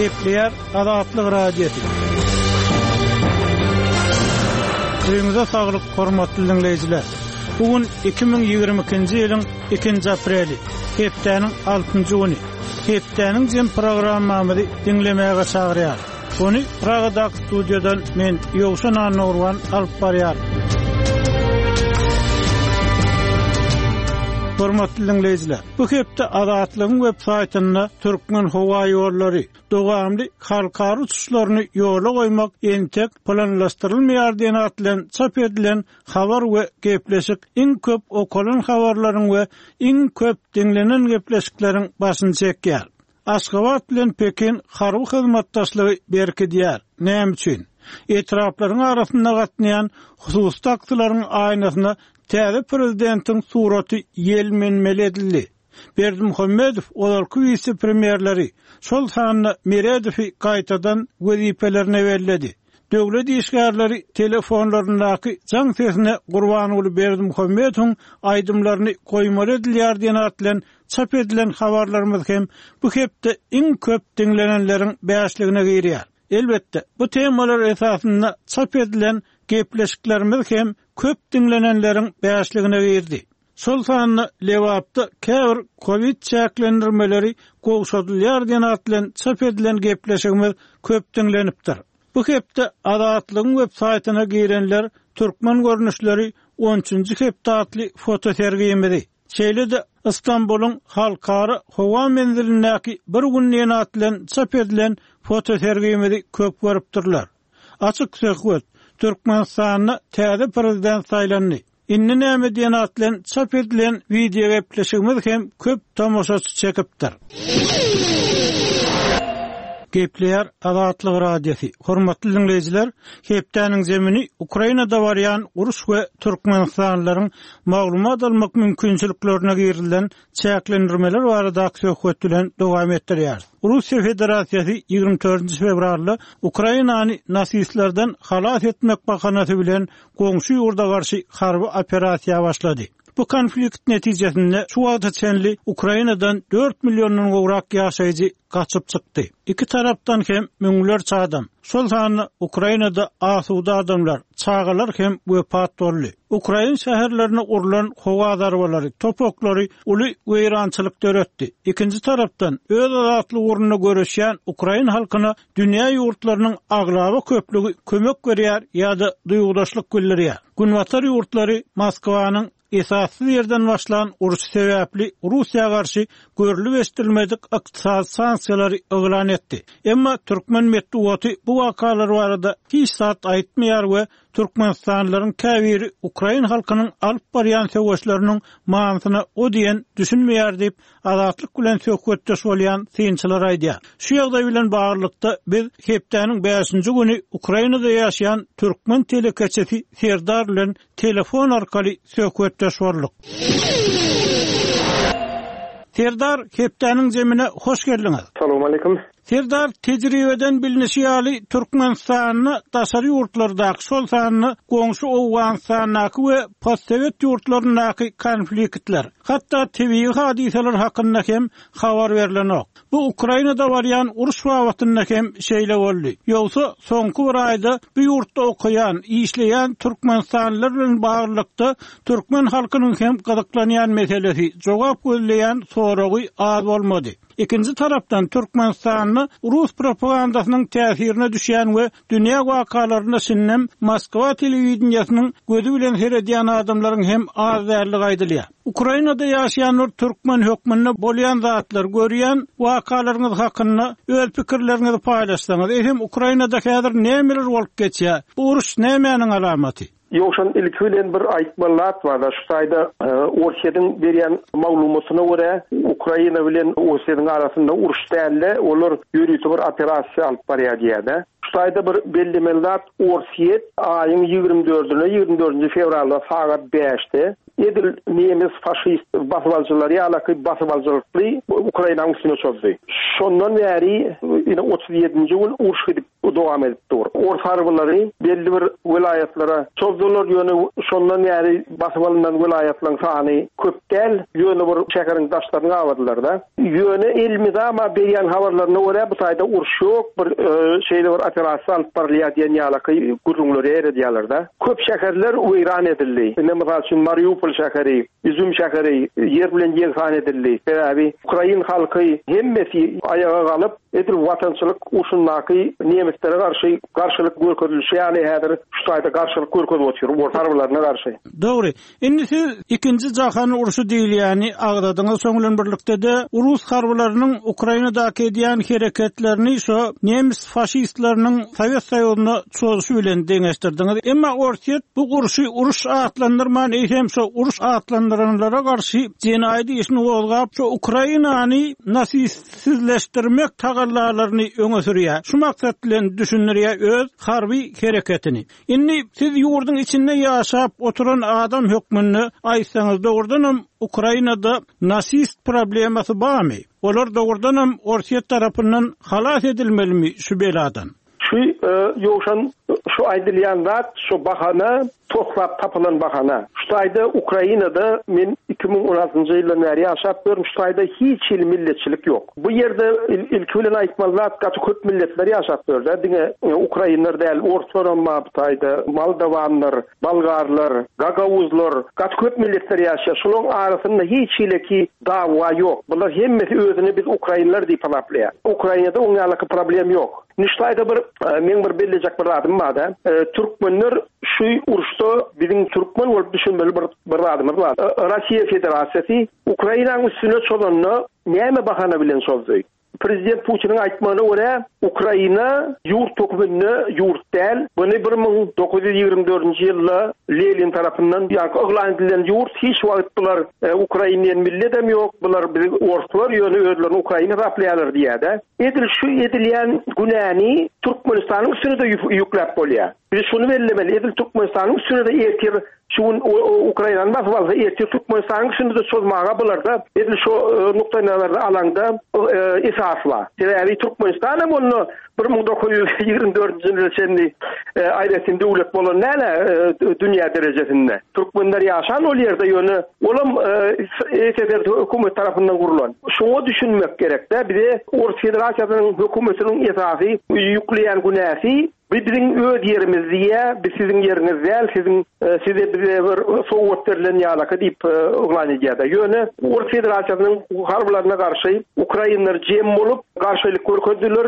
Kepler Azatlyk radiosu. Öňüňizde saglyk, hormatly dinleýijiler. Bugün 2022-nji ýylyň 2-nji apreli, hepdeniň 6-njy güni. Hepdeniň jem programmamyzy dinlemäge çagyrýar. Ony Pragadak studiýadan men Ýowşan Anurwan alyp barýar. Hormatly dinleýijiler, bu hepde Azatlygyň web-saýtyna türkmen howa ýollary dowamly halkary uçuşlaryny ýola goýmak entek planlaşdyrylmaýar diýen atlan çap edilen habar we gepleşik iň köp okulan habarlaryň we iň köp dinlenen gepleşikleriň başyny çekýär. Aşgabat bilen Pekin harby hyzmatdaşlygy berkidýär. Näme üçin? Etraplaryň arasynda gatnaýan hususy taktylaryň aýnasyna täze prezidentiň suraty ýelmenmeli edildi. Berdimuhammedow olarky vice-premierleri şol sanyny Meredowy gaýtadan wezipelerine berledi. Döwlet işgärleri telefonlarynaky jaň sesine gurban bolup Berdimuhammedowyň aýdymlaryny goýmaly edilýär diýen atlan çap edilen habarlarymyz hem bu hepde iň köp dinlenenleriň bäşligine girýär. Elbetde bu temalar esasynda çap edilen gepleşiklerimiz hem köp dinlenenleriň bäşligine girdi. Şol sanyny lewapda käbir Covid çäklendirmeleri gowşadylýar diýen atlan çap edilen gepleşigimiz köp dinlenipdir. Bu hepde Azatlygyň web-saýtyna girenler türkmen görnüşleri 13-nji hepde atly foto sergiyemedi. Şeýle-de İstanbulyň halkary howa menzilindäki bir günniň atlan çap edilen foto sergiyemedi köp görüpdirler. Açyk söhbet, Türkmenistanyna täze prezident saýlandy. Inni näme diýen atlan çap edilen video gepleşigimiz hem köp tamaşaçy çekipdir. Kepler Azatlyk radiosu. Hormatly dinleýijiler, hepdeniň zemini Ukrainada barýan uruş we türkmenistanlylaryň maglumat almak mümkinçiliklerine girilen çäklendirmeler barada söhbet bilen dowam etdirýär. Russiýa Federasiýasy 24 fevralda Ukrainany nasistlerden halas etmek bahanasy bilen goňşy ýurda garşy harby operasiýa başlady. Bu konflikt netijesinde şu wagta çenli Ukrainadan 4 milyondan gowrak ýaşaýjy gaçyp çykdy. İki tarapdan hem müňler çağdam. Şol sany Ukrainada asuda adamlar, çağalar hem wepat boldy. Ukraina şäherlerine urulan howa darbalary, topoklary uly weýrançylyk döretdi. İkinji tarapdan öz azatly uruny göreşýän Ukraina halkyna dünýä ýurtlarynyň aglaby köplügi kömek berýär ýa-da duýgudaşlyk bildirýär. Günwatar ýurtlary Moskwanyň esassız yerden başlayan uruş sebäpli Russiýa garşy görülip esdirilmedik ykdysady sanksiýalary elan etdi. Emma türkmen medeniýeti bu wakalar barada hiç zat aýtmaýar we Türkmenistanlylaryň käbiri Ukraina halkynyň alyp barýan söwüşleriniň manasyna o diýen düşünmeýär diýip Azatlyk bilen söhbetdeş bolýan synçylar aýdýar. Şu ýagdaý bilen baglykda biz hepdeniň 5-nji güni Ukrainada ýaşaýan türkmen telekeçesi Serdar bilen telefon arkaly söhbetdeş boldyk. Serdar, hepdeniň zemine hoş geldiňiz. Assalamu aleykum. Serdar, tejribeden bilinişi ýaly Türkmenistanyny daşary ýurtlardaky şol sanyny goňşy Owganistanyňky we postsovet ýurtlarynyňky konfliktler, hatda tebii hadiseler hakynda hem habar berilenok. Bu Ukrainada barýan uruş wagtynda hem şeýle boldy. Ýogsa soňky bir aýda bu ýurtda okuyan, işleýän türkmenistanlylar bilen baglykda türkmen halkynyň hem gazaklanýan meselesi jogap gözleýän soragy az bolmady. İkinci tarapdan Türkmenistan'ı Rus propagandasynyň täsirine düşýän we dünýä wakalaryna sinnem Moskwa telewizionyasının gözü bilen seredýän adamlaryň hem az därligi aýdylýar. Ukrainada ýaşaýan türkmen hökmünde bolýan zatlar görýän wakalaryňyz hakynda öz pikirleriňizi paýlaşsaňyz, hem Ukrainada häzir nämeler bolup geçýär? Bu uruş nämenin alamaty? Ýokşan ilkilen bir aýtmalat var da şu taýda Orşeýiň berýän maglumatyna görä Ukraina bilen Orşeýiň arasynda uruş dälle, olar ýürüýti bir operasiýa alyp barýar diýär. Şu taýda bir bellemeler Orşeýi aýyň 24-nji fevralda saat 5-de edil nemes faşist basbalçylar ýa-da basbalçylykly Ukrainanyň üstüne çökdi. Şondan bäri 37-nji ýyl uruş edip dowam edip dur. Orta harblary belli bir vilayetlara çözüler ýöne şondan ýeri basyp alynan vilayetlaryň sany köp däl, ýöne bir şäherin daşlaryny awadylar da. Ýöne ilmi da ama berýän habarlaryna görä bu taýda uruş ýok, bir şeýle bir operasiýa alyp barylýar diýen ýalaky gurulary eredýärler da. Köp şäherler weýran edildi. Näme üçin Mariupol şäheri, Izum şäheri ýer bilen ýeňhan edildi. Sebäbi Ukraina halky hemmesi ayağa galyp edil watançylyk uşundaky nemetlere garşylyk görkezilşi ýaly häzir şu taýda garşylyk görkezip otur, orta harbylaryna garşy. Dogry. Indi siz ikinji jahan uruşy diýilýäni agdadyňyz soňlan birlikde de Rus harbylarynyň Ukrainadaky edýän hereketlerini şo nemis faşistlarynyň Sowet Soýuzyna çözüşi bilen deňeşdirdiňiz. Emma ortiýet bu uruş atlandyrman eýsem şo uruş atlandyranlara garşy jenaýat işini bolgap şo Ukrainany nasipsizleşdirmek tagallalaryny öňe sürýär. Şu maksat bilen düşünýär öz harby hereketini. Indi siz ýurdun içinde ýaşap oturan adam hökmüni aýtsaňyz dogrudanam Ukrainada nasist problemasy barmy? Olar dogrudanam ortiýet tarapyndan halas edilmelimi şu beladan? Şu ýoşan şu aýdylýan zat, şu bahana toplap tapılan bahana. Şu taýda Ukrainada men 2016-njy ýyldan beri ýaşap görüm, şu taýda hiç milletçilik ýok. Bu ýerde ilki bilen aýtmaly zat gaty köp milletler ýaşap gördi. Diňe Ukrainler däl, ortadan ma bu taýda Moldovanlar, Bolgarlar, Gagauzlar, gaty köp milletler ýaşaýar. Şolaryň arasynda hiç ileki dawa ýok. Bular hemmesi özüni biz Ukrainler diýip tapalaýar. Ukrainada oňalyk problem ýok. Niştaýda men bir belejek bir adym bar da. Türkmenler şu uruşda bizim Türkmen bolup düşünmeli bir adym bar. Russiýa Federasiýasy Ukrainanyň üstüne çolanyny näme bahana bilen çözdi? Prezident Putin'in aýtmagyna görä Ukraina ýurt tökümini ýurt däl. Buny 1924-nji ýylda Lenin tarapyndan ýa-da edilen ýurt hiç wagt bular Ukrainanyň milledem ýok. Bular bir ortalar ýöne özlerini Ukraina raplaýarlar diýär. Şu edilýän günäni Türkmenistanyň üstüne de ýükläp bolýar. Biz şunu bellemeli, edil Türkmenistanyň üstüne de ertir şun Ukrainanyň basbalsa ertir Türkmenistanyň üstüne de çözmäge bolar da. Edil şu nuktalarda alanda esasla. Sebäbi Türkmenistan hem onu 1924-nji ýylda çenli aýratyn döwlet bolan näle dünýä derejesinde. Türkmenler ýaşan ol ýerde ýöne olam SSR hökümet tarapyndan gurulan. Şoňa düşünmek gerek de. Bir de Rus Federasiýasynyň hökümetiniň esasy ýükleýän günäsi bizim öz yerimiz diye, biz sizin yeriniz değil, size bize bir soğuk verilen yalaka deyip uğlanıcıya. Yöne Rus Federasiýasynyň harbylaryna karşı Ukraynalar jem bolup karşılık görkezdiler.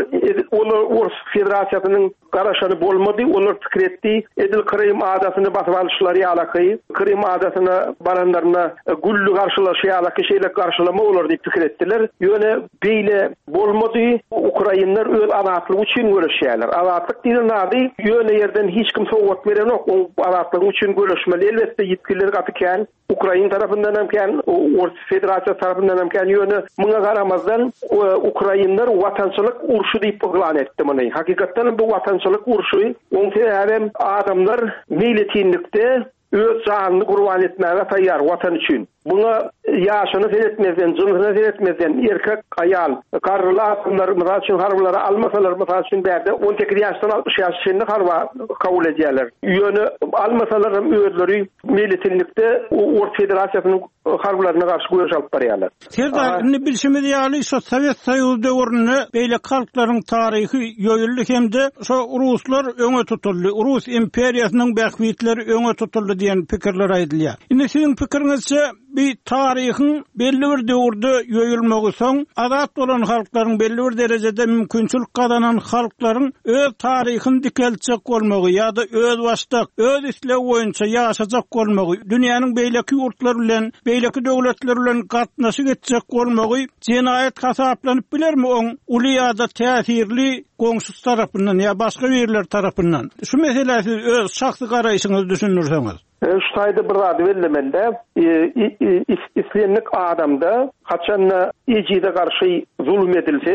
Rus Federasiýasynyň garaşany bolmady, olar pikir etdi. Edil Krym adasyny basyp alýşlary ýalaky, Krym adasyna baranlaryna güllü garşylaşy ýalaky şeýle garşylama olar diýip pikir etdiler. Yöne beýle bolmady, Ukraynalar öz azatlygy üçin görüşýärler. Azatlyk diýen yöne yerden hiç kim soğuk veren yok. O aratlık için görüşmeli. Elbette yetkililer katıken Ukrayna tarafından hemken, Rus Federasiýasy tarafından hemken yöne buna garamazdan Ukraynalar watançylyk uruşy diýip ilan etdi muny. Hakykatdan bu watançylyk uruşy hem adamlar milletçilikde öz janyny gurban etmäge taýýar watan üçin. Buna ýaşyny seretmezden, jynyny seretmezden erkek, aýal, garrylar, mysaly üçin harbylara almasalar, mysaly üçin bärde 18 ýaşdan 60 ýaşyny harba kabul edýärler. Ýöne almasalar hem özleri milletçilikde Rus Federasiýasynyň harbylaryna garşy görüş alyp barýarlar. Terdaryny bilşimi diýýärler, şo Sowet Soýuzy döwründe beýle halklaryň taryhy ýöýüldi hemde şo Ruslar öňe tutuldy. Rus imperiýasynyň bähwitleri öňe tutuldy diýen pikirler aýdylýar. Indi siziň pikiриňizçe bir tarihin belli bir döwürde ýöýülmegi soň azat bolan halklaryň belli bir derejede mümkinçilik gazanan halklaryň öz tarihin dikelçek bolmagy ýa-da öz başda öz islew boýunça ýaşajak bolmagy, dünýäniň beýleki ýurtlar bilen, beýleki döwletler bilen gatnaşyk etjek bolmagy jenaýat hasaplanyp bilermi oň uly ýa-da täsirli goňşusy tarapyndan ýa başga birler tarapyndan? Şu mesele siz öz şahsy garaýşyňyzy düşünürseňiz. Şu taýda bir zat bellemende islenlik adamda haçan ejide garşy zulüm edilse,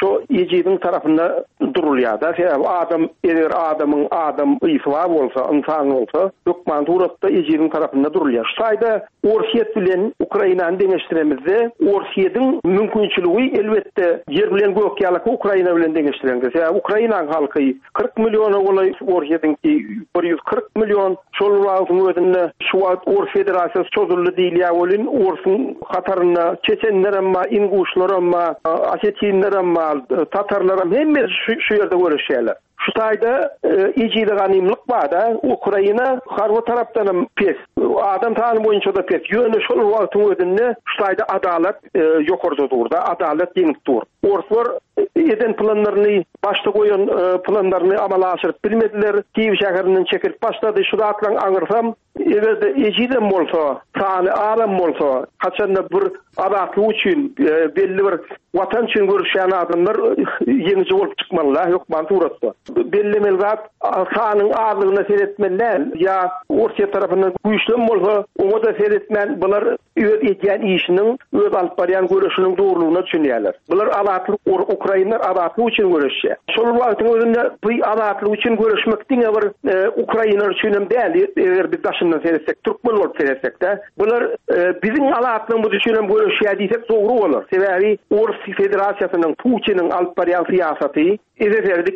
şu ejidin tarafında durulýar da. Adam eger adam ýyfwa bolsa, insan bolsa, hökümet uratda ejidin tarafında durulýar. Şu taýda Orsiýet bilen Ukrainany deňeşdiremizde Orsiýetin mümkinçiligi elbetde yer bilen gök ýalyk Ukraina bilen deňeşdireňiz. Ukraina halky 40 milyon bolay, Orsiýetinki 140 milyon. Şol wagtyň özünde şu Or Federasiýasy çözüldi diýilýär bolyn, Orsun hataryna Çeçenler amma, İnguşlar amma, Asetinler amma, Tatarlar amma hemme şu ýerde görüşýärler. Şu taýda ejide ganymlyk bar da, Ukraina harby tarapdan pes, adam taýyny boýunça da pes. Ýöne şol wagtyň özünde şu taýda adalet ýokarda durda, adalet ýeňip dur. Oruslar eden planlaryny başda goýan planlaryny amala aşyryp bilmediler. Kiýew şäherinden çekilip başlady. Şu atlan aňyrsam, egerde ejide bolsa, sany adam bolsa, haçanda bir adatly üçin belli bir watan üçin görüşýän adamlar ýeňici bolup çykmalylar, hökümet uratdy. Bellemel zat sanyň azlygyna seretmenler ýa Orsiýa tarapyndan güýçlen bolsa, oňa da seretmen bular öz etýän işiniň, öz alyp barýan görüşiniň dogrulygyna düşünýärler. Bular adatly Ukrainler adatly üçin görüşýär. Şol wagtyň özünde bu adatly üçin görüşmek diňe bir Ukrainler üçin hem däl, eger biz daşyndan seretsek, türkmen bolup seretsek de, bular biziň adatlyň bu düşünem görüşýär diýsek dogry bolar. Sebäbi Orus Federasiýasynyň Putiniň alyp barýan siýasaty ezeferdi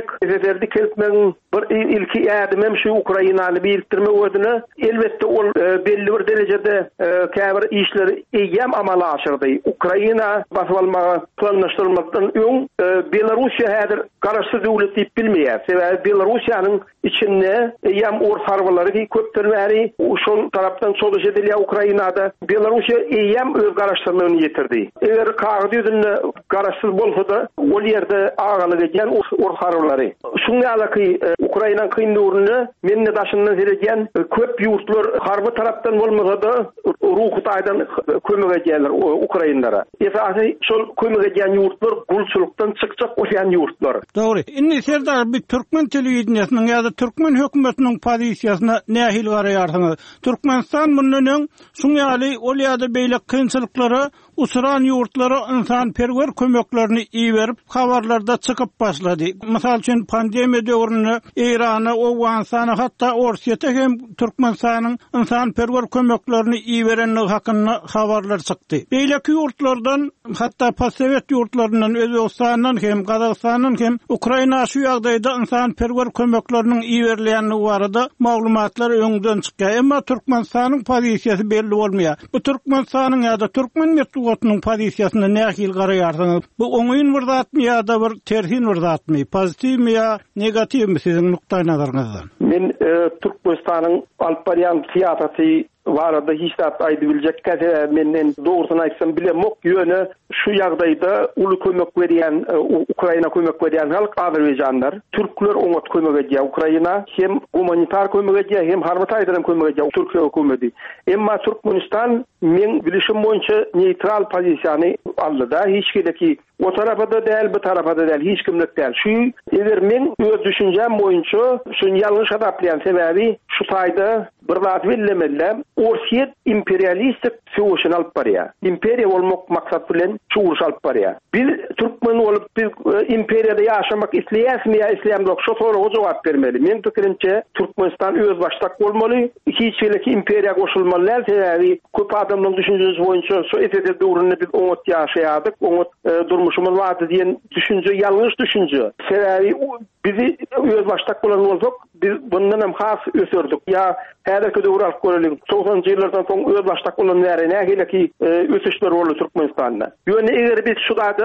keltmeň bir ilki ýardymym şu Ukrainany birikdirme ödüne elbetde ol belli bir derejede käbir işleri eýem amala aşyrdy. Ukraina basyp almagy planlaşdyrylmakdan öň Belarusiýa häzir garaşsyz döwlet diýip bilmeýär. Sebäbi Belarusiýanyň içinde eýem or harbalary köpden bäri şol tarapdan çoluş edilýär Ukrainada. Belarusiýa eýem öz garaşdyrmagyny ýetirdi. Eger kagdy ýüzünde garaşsyz bolsa da ol ýerde agalyk edýän or harbalary. Şuňa alaky Ukraina kyndygyny menne daşyndan seregen köp ýurtlar harby tarapdan bolmasa da ruhy taýdan kömek edýärler Ukrainlara. Esasy şol kömek edýän ýurtlar gulçulukdan çykjak bolýan ýurtlar. Dogry. Indi Serdar bir türkmen telewizionynyň ýa-da türkmen hökümetiniň pozisiýasyna nähil garaýarsyňyz? Türkmenistan bundan şuňaly ol ýa-da beýle kynçylyklary usuran ýurtlara insan perwer kömeklerini iýerip habarlarda çykyp başlady. Mysal üçin pandemiýa döwründe Irana, Owganistana hatda Orsiýete hem Türkmenistanyň insan perwer kömeklerini iýerenligi hakynda habarlar çykdy. Beýleki ýurtlardan hatda postsovet ýurtlaryndan, Özbegistandan hem Gazagystanyň hem Ukraina şu ýagdaýda insan perwer kömekleriniň iýerilýänligi barada maglumatlar öňden çykýar. Emma Türkmenistanyň pozisiýasy belli bolmaýar. Bu Türkmenistanyň ýa-da türkmen Otunun pozisiýasyna nähil garaýarsyňyz? Bu oňyň bir zatmy ýa-da bir terhin bir zatmy? Pozitivmi ýa negativmi siziň nukdaý nazaryňyzdan? Men Türkmenistanyň alyp barýan siýasaty barada hiç de aýdy biljek käse menden dogrusyny aýtsam bilemok. Ýöne şu ýagdaýda uly kömek berýän Ukraina kömek berýän halk Azerbaýjanlar, türkler oňa kömek edýär. Ukraina hem humanitar kömek edýär, hem harby taýdan kömek edýär Türkiýe hökümeti. Emma Türkmenistan men bilişim boýunça neutral pozisiýany aldy da, hiç kimdeki o tarafda däl, bu tarafda däl, hiç kimlik däl. Şu eger men öz düşünjem boýunça şunu ýalňyş adaplayan sebäbi şu taýda bir zat billemediler. Orsiýet imperialistik söwüşin alyp barýar. Imperiýa bolmak maksat bilen çuwuş alyp barýar. Bir türkmen bolup bir imperiýada ýaşamak isleýäsmi ýa isleýämok? Şo soraga jogap bermeli. Men pikirimçe Türkmenistan öz başdak bolmaly. Hiç kimleki imperiýa goşulmaly. Sebäbi köp adamlaryň düşünjesi boýunça şu etede döwründe biz oňat ýaşaýardyk, oňat durmuşymyz bardy diýen düşünje ýalňyş düşünje. Sebäbi bizi öz başdak bolan bolsak, biz bundan hem has ösürdük. Ya häzirki döwür alyp görelim. 90-njy ýyllardan soň öz başdak bolan näre nähileki ösüşler boldy Türkmenistanda. Ýöne eger biz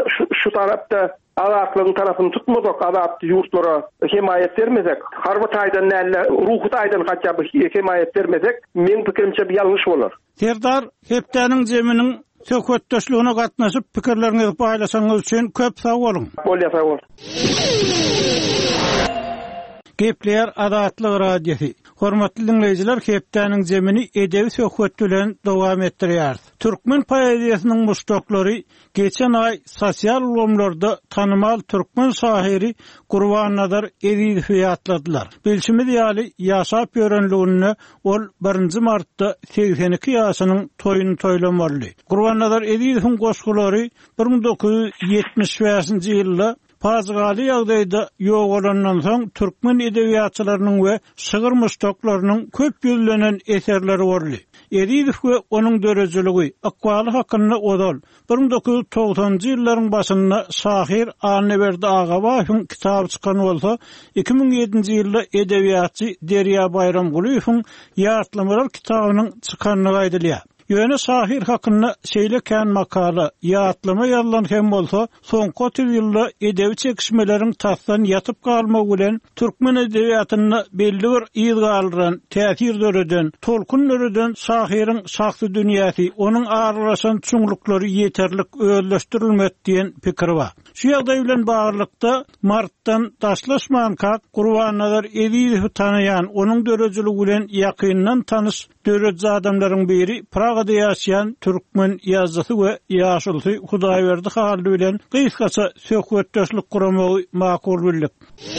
şu tarapda adatlyň tarapyny tutmasak, adatly ýurtlara himayet bermesek, harby taýdan näle ruhy taýdan hatda himayet bermesek, men pikirimçe bir ýalňyş bolar. Serdar, hepdeniň jeminiň söhbetdeşligine gatnaşyp pikirleriňizi paýlaşaňyz üçin köp sag bolun. Bolýar, sag bol. Gepler Adatlyk radiosi. Hormatly dinleyijiler, hepdeniň zemini edebi söhbet bilen dowam etdirýär. Türkmen poeziýasynyň muşdoklary geçen ay sosial ulgamlarda tanymal türkmen şahyry Gurban-Nazar Ezizowy ýatladylar. Bilşimi diýäli ýaşap ýörenligini ol 1 martda 82 ýaşynyň toýuny toýlamarly. Gurban-Nazar Ezizowyň goşgulary 1975-nji ýylda Pazgaly ýagdaýda ýok bolandan soň türkmen edebiýatçylarynyň we şygyr muşdoklarynyň köp ýüzlenen eserleri boldy. Ezizow we onuň dörejeligi akwaly hakyny odal 1990-njy ýyllaryň başynda şahyr Alneberdi Agabaýowyň kitaby çykan bolsa, 2007-nji ýylda edebiýatçy Derýa Bayramgulyň ýatlamalar kitabynyň çykanyny aýdylýar. Ýöne şahyr hakyny şeýleken makala ýatlama ýazlan hem bolsa, soňky 30 ýylda edebi çekişmeleriň tasdan ýatyp galmagy bilen türkmen edebiýatyny belli bir ýyzgalyran täsir döreden, tolkun döreden şahyryň şahsy dünýäsi, onuň aralaşan çuňlukları ýeterlik özleşdirilmedi diýen pikir bar. Şu ýagdaý bilen baglykda martdan daşlaşman kak Gurban-Nazar Ezizowy tanaýan, onuň dörejeligi bilen ýakyndan tanys döreje adamlaryň biri Pragada ýaşaýan türkmen ýazgysy we ýaşulsy Hudaýberdi Haldy bilen gysgaça söhbetdeşlik guramagy makul bildik.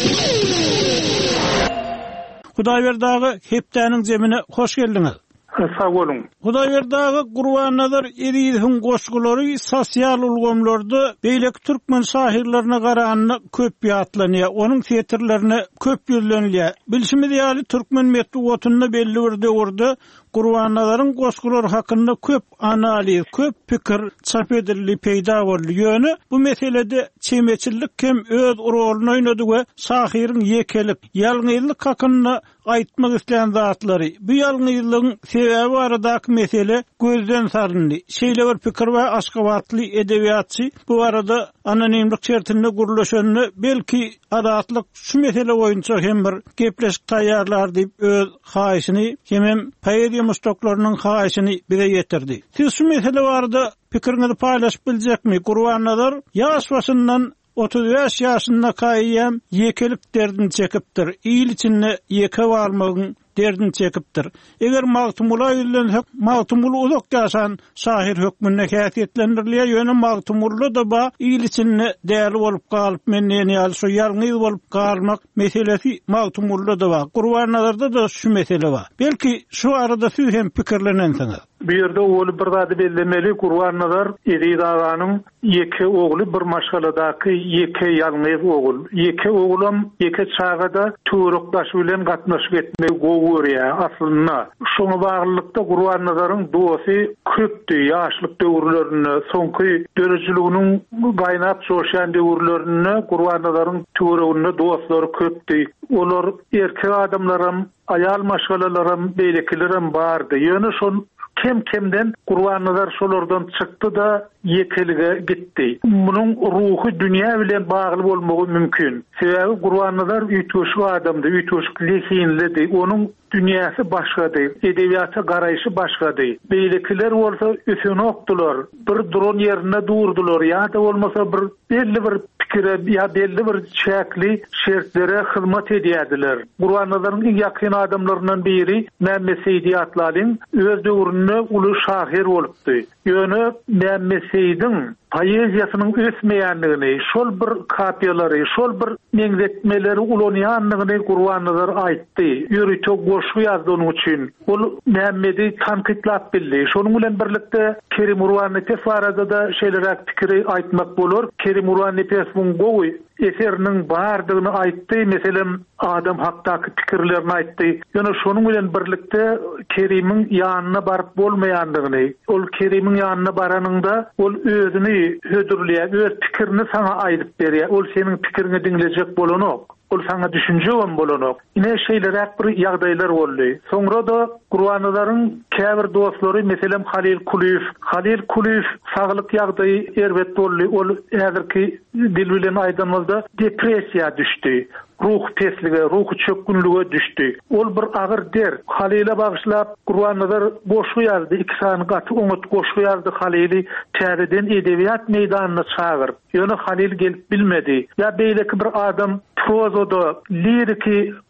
Hudaýberdagy hepdeniň zemine hoş geldiňiz. Sağ bolun. Hudaýberdagy Gurban-Nazar Ezizowyň goşgulary sosial ulgamlarda beýlek türkmen şahyrlaryna garanyny köp ýatlanýar. Onuň fetirlerini köp ýüzlenýär. Bilşimi diýäli türkmen medeniýetinde belli bir döwürde Gurban-Nazaryň goşgulary hakynda köp analiz, köp pikir çap edildi, peýda boldy. Ýöne bu meselede çemeçillik hem öz roluny oýnady we şahyryň ýekelik, ýalňyzlyk hakynda aýtmak isleýän zatlary. Bu ýalňyzlygyň sebebi aradaky mesele gözden saryndy. Şeýle bir pikir we aşgabatly edebiýatçy bu arada anonimlik şertinde gurulşanyny belki adatlyk şu mesele boýunça hem bir gepleşik taýýarlar diýip öz haýyşyny hem poeziýa muşdoklarynyň haýyşyny bize ýetirdi. Siz şu mesele barada pikiriňizi paýlaşyp biljekmi? Gurban-Nazar ýaş başyndan 35 ýaşynda kaýýam ýekelik derdini çekipdir. İýil içinde ýeke barmagyň derdini çekipdir. Eger magtumula ýüzlensek, magtumul uzak ýaşan şahyr hökmüne häsiýetlendirilýär. Ýöne magtumully da ba ýyl içinde däli bolup galyp menden ýaly şu ýalňyz bolup galmak meselesi magtumully da ba. Gurban-Nazarda da şu mesele bar. Belki şu arada siz hem pikirlenensiňiz. Bu ýerde oly bir zady bellemeli. Gurban-Nazar Ezizowyň ýeke ogly bir maşgaladaky ýeke ýalňyz ogul. Ýeke oglam ýeke çağda tuğrukdaş bilen gatnaşyp etmek gowurýar aslynda. Şoňa baglykda Gurban-Nazaryň dosy köpdi. Ýaşlyk döwürlerini, soňky dörejiliginiň gaýnap joşan döwürlerini Gurban-Nazaryň tuğrugynda dostlary köpdi. Olar erkek adamlarym, aýal maşgalalarym, beýlekilerim bardy. Ýöne şol kemden Gurban-Nazar şolardan çykdy da ýekelige gitdi. Munyň ruhy dünýä bilen bagly bolmagy mümkin. Sebebi Gurban-Nazar üýtgeşik adamdy, üýtgeşik lehinlidi. Onuň dünýäsi başgady, edebiýata garaýşy başgady. Beýlekiler bolsa ösenokdylar, bir duran ýerine durdular, ýa-da bolmasa bir belli bir pikire ýa belli bir şäkli şertlere hyzmat edýärdiler. Gurban-Nazaryň ýakyn adamlarynyň biri Mehmet Seydi Atlalyň öz döwründe uly şahyr bolupdy. Ýöne Mehmet Seydiň poeziýasynyň ösmeýänligini, şol bir kapiýalary, şol bir meňzetmeleri ulanýanlygyny Gurban-Nazar aýtdy. Ýürüýte goşgy ýazdy onuň üçin. Ol Mehmedi tanqidlap bildi. Şonuň bilen birlikde Kerim Urwanypes barada da şeýlerek pikiri aýtmak bolar. Kerim Urwanypes buň gowy eseriniň bardygyny aýtdy. Meselem adam hakdaky pikirlerini aýtdy. Ýöne şonuň bilen birlikde Kerimiň ýanyna baryp bolmaýanlygyny, ol Kerimiň ýanyna baranyňda ol özüni hödürleýär, öz pikirini sana aýdyp berýär. Ol seniň pikirini dinlejek bolanok. Ol sana düşünje bolanok. Ine şeýlerek bir ýagdaýlar boldy. Soňra da Gurban-Nazaryň käbir dostlary, meselem Halil Kuliýew saglyk ýagdaýy erbet boldy. Ol häzirki dil bilen aýdymyzda depressiýa düşdi. Ruh peslige, ruh çökünlüge düşdi. Ol bir agyr der. Halil'e bagışlap Gurban-Nazar goşgy ýazdy. 2 sany gaty oňat goşgy ýazdy. Halil'i täzeden edebiýat meýdanyna çağır. Ýöne Halil gelip bilmedi. Ya beýleki bir adam prozada, liriki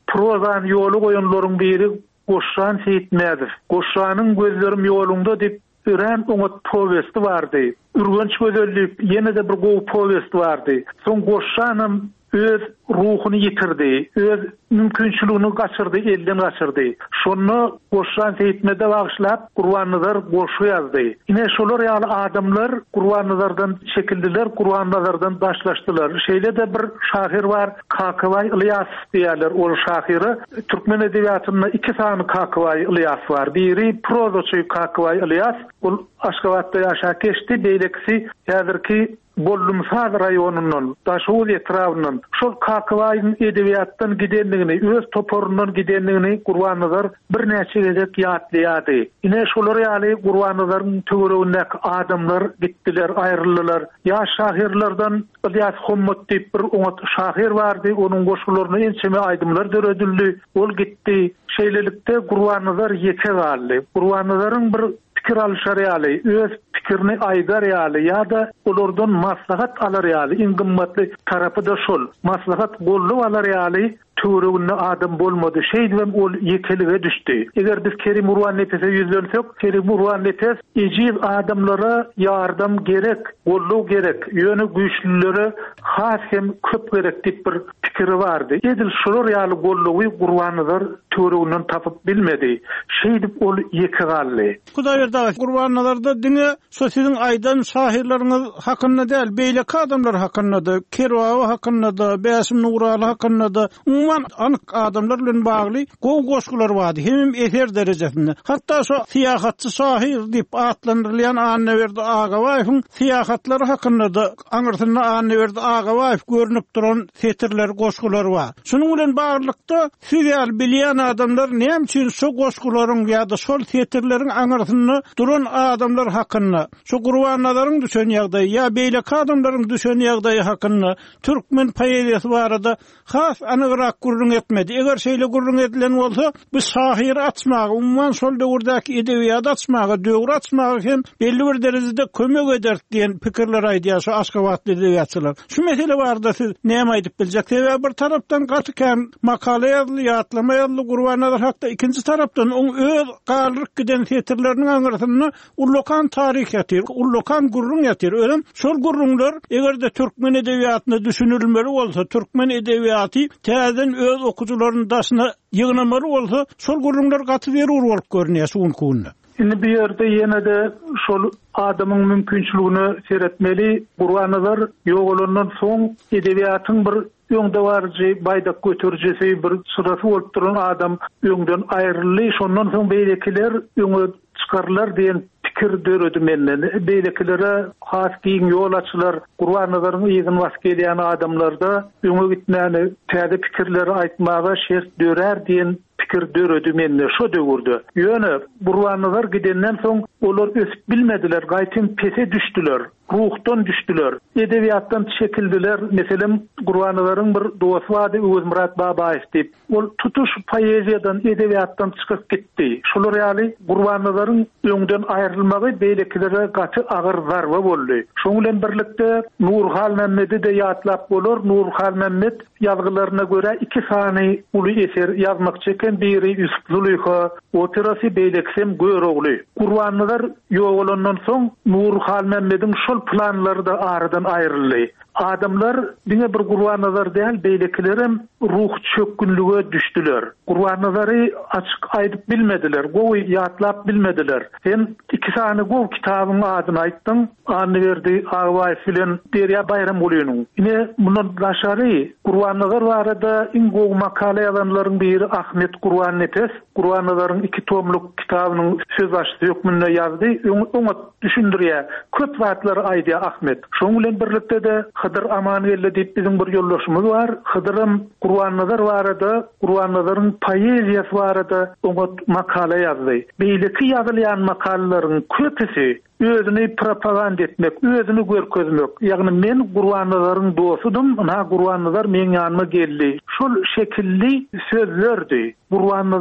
prozan ýolu goýanlaryň biri Goşşan Seyitmädir. Goşşanyň gözlerim ýolunda diýip ören oňa powesti bardy. Ürgenç gözellik ýene-de bir gowy powesti bardy. Soň Goşşanyň öz ruhuny yitirdi, öz mümkinçiligini gaçyrdy, elden gaçyrdy. Şonu Goşşan Seyitmede bagşlap Gurbannazar goşu ýazdy. Ine şolar ýaly adamlar Gurbannazardan çekildiler, Gurbannazardan başlaşdylar. Şeýle de bir şahyr bar, Kakıbay Ilyas diýerler. Ol şahyry türkmen edebiýatynda iki sany Kakıbay Ilyas bar. Biri prozaçy Kakıbay Ilyas, ol Aşgabatda ýaşap geçdi, beýlekisi häzirki Bollumsaz raýonundan, Daşoğul etrafından şol Kakıbaýyň edebiýatdan gidenligini, öz toporundan gidenligini Gurbannazar bir näçe gezek ýatlaýady. Ine şolar ýaly Gurbannazar'ın töweregindäki adamlar gitdiler, aýryldylar. Ýa şahirlerden Ilyas Hommat diýip bir oňat şahir bardy, onuň goşgularyny ençeme aýdymlar döredildi. Ol gitdi. Şeýlelikde Gurbannazar ýeke galdy. Gurbannazar'ın bir pikir alşar ýaly, öz pikirini aýdar ýaly ýa-da olardan maslahat alar ýaly. Iň gymmatly tarapy da şol. Maslahat gollup alar ýaly töwereginde adam bolmady. Şeýdem ol ýekelige düşdi. Eger biz Kerim Urwan Nepes'e ýüzlensek, Kerim Urwan Nepes ejiz adamlara ýardam gerek, golluw gerek, ýöne güýçlülere has hem köp gerek diýip bir pikiri bardy. Edil şolar ýaly golluwy Gurbannazar töwereginden tapyp bilmedi. Şeýdip ol ýeke galdy. Hudaýerda Gurbannazarda diňe sosiýalyň aýdan şahirleriňiz hakynda däl, beýleki adamlar hakynda da, Kerwawa hakynda da, Bäsim Nuraly hakynda da, anyk adamlar bilen bagly gowy goşgular bardy. Hem eser derejesinde. Hatda şo siýahatçy şahir diýip atlandyrylýan Anneberdi Agabaýewiň siýahatlary hakynda da aňyrtynda Anneberdi Agabaýew görünip duran setirler, goşgular bar. Şunuň bilen baglykda siýal bilýän adamlar näme üçin şo goşgularyň ýa-da şol setirleriň aňyrtynda duran adamlar hakynda, şo Gurbannazar'yň düşen ýagdaýy ýa beýleki adamlaryň düşen ýagdaýy hakynda türkmen poeziýasy barada has anygyrak gurrun etmedi. Eger şeýle gurrun edilen bolsa, biz şahir açmagy, umman şol döwürdäki edebiýat açmagy, döwür açmagy hem belli bir derejede kömek eder diýen pikirler aýdýar şu Aşgabatly edebiýatçylar. Şu mesele barada siz näme aýdyp biljek? Täze bir tarapdan gatykan makale ýazly, ýatlama ýazly Gurbannazar hakda, ikinji tarapdan oň öz galyryk giden setirleriniň aňyrtynda ullokan taryh ýatyr, ullokan gurrun ýatyr. Ölen şol gurrunlar egerde türkmen edebiýatyna düşünülmeli bolsa, türkmen edebiýaty täzen öz okujularynyň daşyna ýygnamaly bolsa, şol gurrunlar gaty berur bolup görnýär şuň kunna. Indi bir ýerde ýene-de şol adamyň mümkinçiligini seretmeli. Gurbannazar ýogulandan soň edebiýatyň bir öňde barjy, baýdak götürjesi bir sırasy bolup duran adam öňden aýryldy. Şondan soň beýlekiler öňe çıkarlar diýen pikir döredi menden. Beýlekilere has giň ýol açylar. Gurbannazar'yň ýygyny was gelýän adamlarda öňe gitmäni, täze pikirleri aýtmaga şert dörer diýen pikir döredi mende şo döwürde. Ýöne Gurbannazar gidenden soň olar ösüp bilmediler, gaýtyn pese düşdüler, ruhdan düşdüler, edebiýatdan çekildiler. Meselem Gurbannazar'yň bir dowasy bardy, Özmurat Babaýew diýip. Ol tutuş poeziýadan, edebiýatdan çykyp gitdi. Şolar ýaly Gurbannazar'yň öňden aýrylmagy beýlekilere gaty agyr zarba boldy. Şoň bilen birlikde Nurhal Memedi de ýatlap bolar. Nurhal Memmed ýazgylaryna görä iki sany uly eser ýazmakçy eken, biri Yusuf Züleyha, oterasy beýleksem Görogly. Gurbannazar ýogulandan soň Nurhal Memmediň şol planlary da aradan aýryldy. Adamlar diňe bir Gurbannazar däl, beýlekilerim ruh çökünlüge düşdüler. Gurbannazary açyk aýdyp bilmediler, gowy ýatlap bilmediler. Hem iki sany gowy kitabyň adyny aýtdyň, Anneberdi Agabaýew bilen Derýa Bayramgulynyň. Ine mundan gaşary Gurbannazar barada iň gowy makale ýazanlaryň biri Ahmet Urwan Nepes. Gurbannazar'yň iki tomluk kitabynyň söz başly ýokmunda ýazdy. Oňa düşündirýär. Köp watlary aýdýar Ahmet. Şoň bilen birlikde de Hıdır Amanyeli diýip biziň bir ýoldaşymyz bar. Hıdyrym Gurbannazar barada, Gurbannazar'yň poeziýasy barada oňa makale ýazdy. Beýleki ýazylýan makalalaryň köpüsi özüni propaganda etmek, özüni görkezmek. Ýagny men Gurbannazar'yň dostudum, ha Gurbannazar meň ýanyma geldi. Şol şekilli sözlerdi. Gurbannazar'yň gaç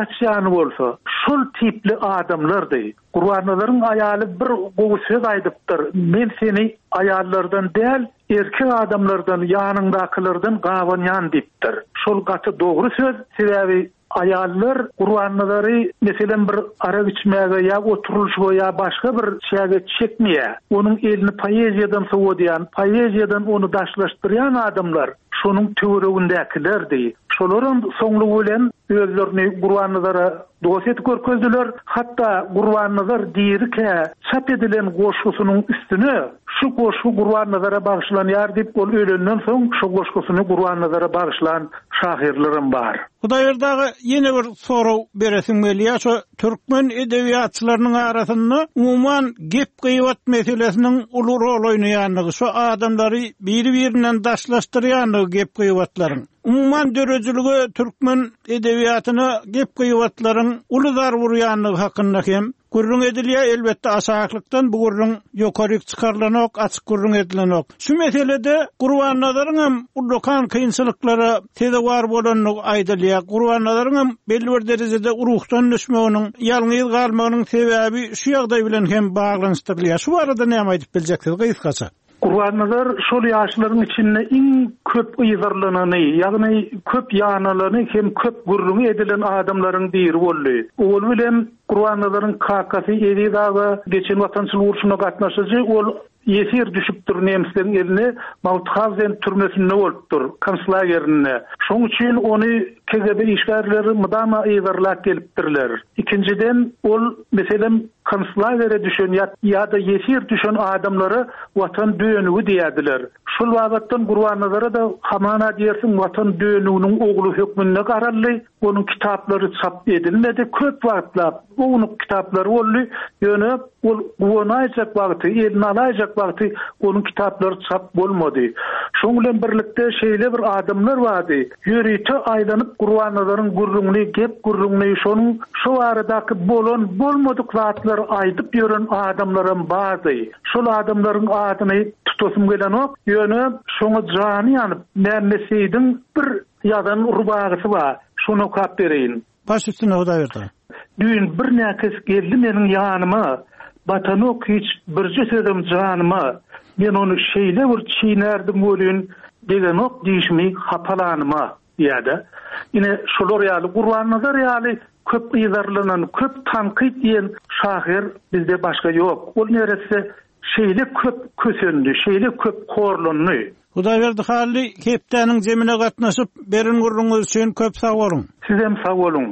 kaçýany bolsa, şol tipli adamlardy. Gurbanlaryň aýaly bir gowy söz aýdypdyr. Men seni aýallardan däl, erkek adamlardan, ýanyndakylardan gawanyan diýipdir. Şol gaty dogry söz. Sebäbi ayallar gurbanlary meselen bir ara içmäge ya oturuluşga ya başga bir şäge çekmeýär. Onuň elini poeziýadan sowdyan, poeziýadan onu daşlaşdyrýan adamlar şonuň töweregindäkilerdi. Şolaryň soňlugy bilen özlerini gurbanlara dost et görkezdiler. Hatda gurbanlar diýerke çap edilen goşgusynyň üstüne şu goşgu gurbanlara bagşlanýar diýip ol ölenden soň şu goşgusyny gurbanlara bagşlan şahirlerim bar. Hudaýerdagy ýene bir soraw beresim gelýär. Şu türkmen edebiýatçylarynyň arasynda umumyň gep gıýbat meselesiniň uly rol oýnaýanlygy, şu adamlary biri-birinden daşlaşdyrýanlygy gep gıýbatlaryň. Umumyň dörejiligi türkmen edebiýatyna gep gıýbatlaryň uly dar burýanlygy hakynda hem gurrun edilýär. Elbetde aşaklykdan bu gurrun ýokaryk çykarlanok, açyk gurrun edilenok. Şu meselede gurbanlaryň hem ullukan kynçylyklara tede war bolanyny aýdylýar. Gurbanlaryň hem belli bir derejede uruhdan düşmeginiň, ýalňyz galmagynyň sebäbi şu ýagdaý bilen hem baglanyşdyrylýar. Şu arada näme aýdyp biljeksiz gysgaça? Gurbanlar şol ýaşlaryň içinde iň köp ýyzarlanyny, ýagny köp ýanalany hem köp gurrun edilen adamlaryň biri boldy. Ol bilen gurbanlaryň kakasy Edidaga geçen watançylyk uruşuna gatnaşyjy ol yesir düşüpdir nemslerin eline Mauthausen türmesinde bolupdyr, konslagerine. Şoň üçin ony KGB işgärleri mydama ýyzarlap gelipdirler. İkinciden ol meselem konslagere düşen ýa-da yesir düşen adamlary watan döňügi diýdiler. Şol wagtdan gurbanlara da hamana diýersiň watan döňüginiň ogly hökmünde garaldy. Onuň kitaplary çap edilmedi. Köp wagtlap onuň kitaplary boldy. Ýöne ol gonaýjak wagty, eline alaýjak wagty onuň kitaplary çap bolmady. Şoň bilen birlikde şeýle bir adamlar bardy. Ýörüýte aýlanyp gurbanlaryň gurrunly, gep gurrunly şonuň şu aradaky bolan bolmadyk zatlar aýdyp ýören adamlarym bardy. Şol adamlaryň adyny tutasym gelenok, ýöne şoňa jany ýanyp nämeseýdiň bir ýadan urbagasy bar. Şonu kap bereýin. Baş üstüne Hudaýerda. Düýün bir näkes geldi meniň ýanyma. Batanok hiç birje sedem janyma. Men onu şeýle bir çiğnerdim bolýan degenok diýişmi hapalanyma ýa-da. Ine şolar ýaly gurbanlar ýaly köp ýyzarlanan, köp tanqid diýen şahir bizde başga ýok. Ol neresi şeýle köp kösendi, şeýle köp korlandy. Hudaýberdi hally kepdäniň jemine gatnaşyp berin gurruňyz üçin köp sag bolun. Siz hem sag bolun.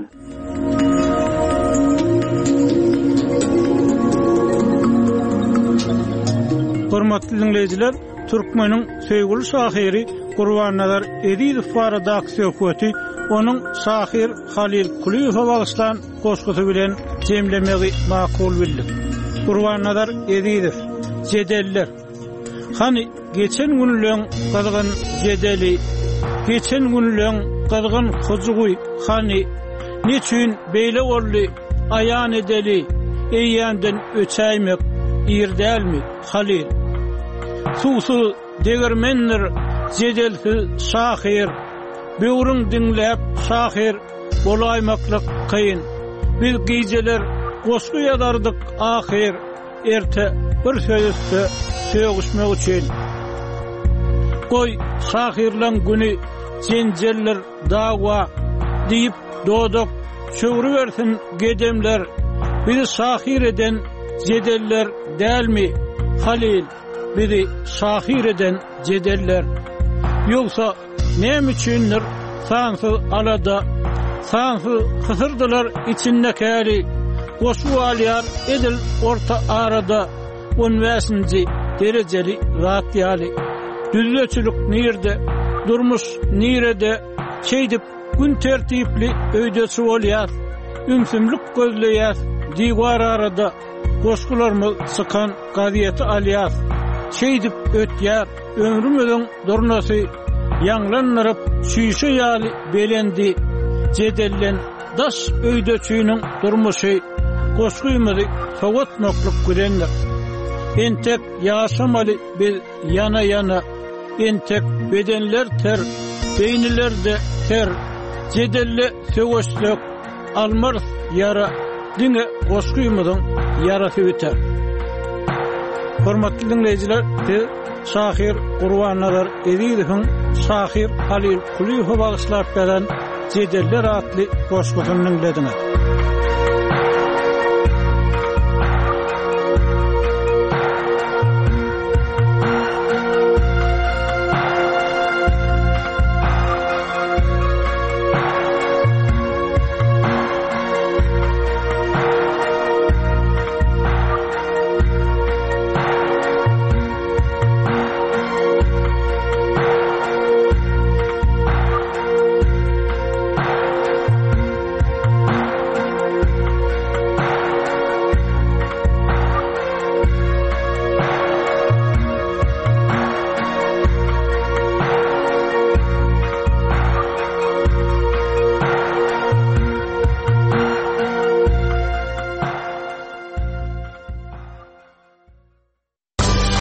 Hormatly dinleyijiler, türkmeniň söýgüli şahyry Gurbannalar Edidow barada söhbeti onuň şahyr Halil Kuliýewe bagyslan goşgusy bilen jemlemegi makul bildik. Gurbannalar Edidow, jedeller. Hani geçen günlüň gyzgyn jedeli, geçen günlüň gyzgyn hujugy, hani niçin beýle boldy, aýan edeli, eýýänden öçäýmek ýerdälmi Halil? Susu degermenler jedelsi şahyr, böwrüň dinläp şahyr bolaýmaklyk kyn. Biz gijeler goşgu ýadardyk ahyr, erte bir söýüşde söýüşmek üçin. Goý şahyrlaň güni jenjeller dawa diýip dodok çöwri bersin gedemler. Bizi şahyr eden jedeller dälmi Halil? Bizi şahyr eden jedeller. Ýogsa näme üçindir sansy alada, sansy kysyrdylar içinde käli, goşgu alýar edil orta arada 15-nji derejeli zat ýaly. Düzleçilik nirde, durmuş nirede, şeýdip gün tertipli öýdesi bolýar, ümsümlik gözleýär, diýwar arada goşgularmy sıkan gaziýeti alýar, şeýdip ötýär, ömrümüziň durnasy ýanglanlaryp şüýşe ýaly belendi, jedellen daş öýdeçiniň durmuşy goşgymyzy sowatmaklyk görenler. Entek ýaşamaly biz yana yana, entek bedenler ter, beýnilerde ter, jedelle söwüşlük, almar yara dine goşguymydyň yarasy biter. Hormatly dinleyijiler, Şahir Gurbanazar Edizowyň Şahir Halil Kuliýew bagyşlap beren Jedeller atly goşgusyny dinlediňiz.